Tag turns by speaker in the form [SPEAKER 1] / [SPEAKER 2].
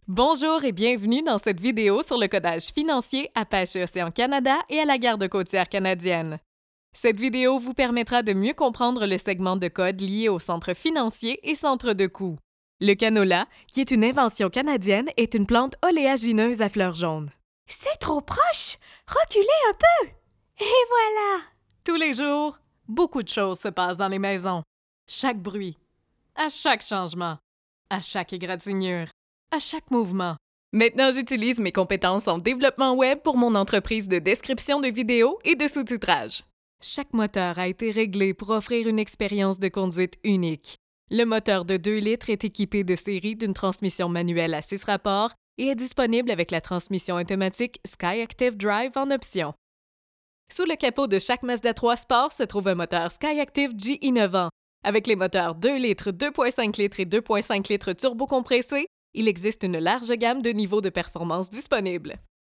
[SPEAKER 1] Bonjour et bienvenue dans cette vidéo sur le codage financier à Pêche-Océan Canada et à la Garde côtière canadienne. Cette vidéo vous permettra de mieux comprendre le segment de code lié au centre financier et centre de coût. Le canola, qui est une invention canadienne, est une plante oléagineuse à fleurs jaunes.
[SPEAKER 2] C'est trop proche! Reculez un peu! Et voilà!
[SPEAKER 1] Tous les jours, beaucoup de choses se passent dans les maisons. Chaque bruit, à chaque changement, à chaque égratignure, à chaque mouvement. Maintenant, j'utilise mes compétences en développement web pour mon entreprise de description de vidéos et de sous-titrage. Chaque moteur a été réglé pour offrir une expérience de conduite unique. Le moteur de 2 litres est équipé de série d'une transmission manuelle à 6 rapports et est disponible avec la transmission automatique SkyActiv Drive en option. Sous le capot de chaque Mazda 3 Sport se trouve un moteur SkyActiv G innovant. Avec les moteurs 2 litres, 2.5 litres et 2.5 litres turbocompressés, il existe une large gamme de niveaux de performance disponibles.